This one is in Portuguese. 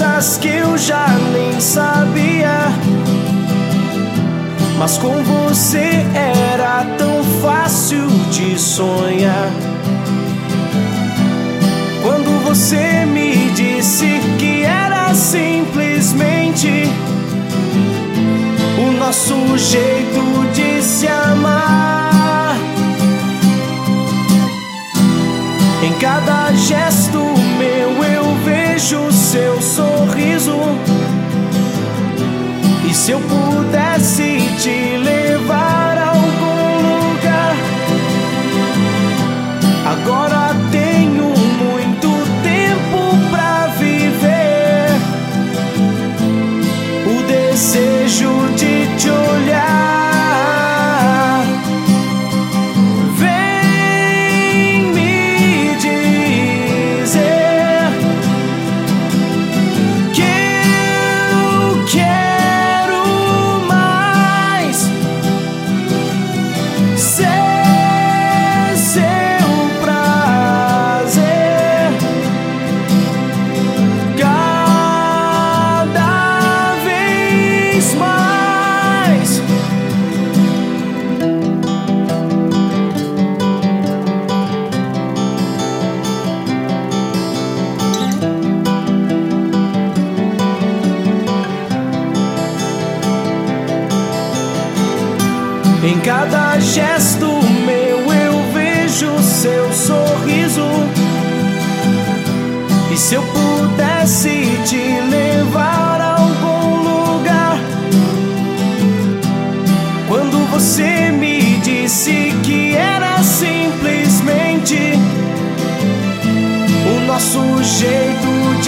coisas que eu já nem sabia, mas com você era tão fácil de sonhar. Quando você me disse que era simplesmente o nosso jeito de se amar. Em cada gesto meu eu vejo seu sorriso, e se eu pudesse te levar a algum lugar, agora tenho muito tempo pra viver, o desejo de te olhar. Vem me dizer que eu quero mais ser seu prazer cada vez mais. Em cada gesto meu eu vejo seu sorriso, e se eu pudesse te levar a algum lugar, quando você me disse que era simplesmente o nosso jeito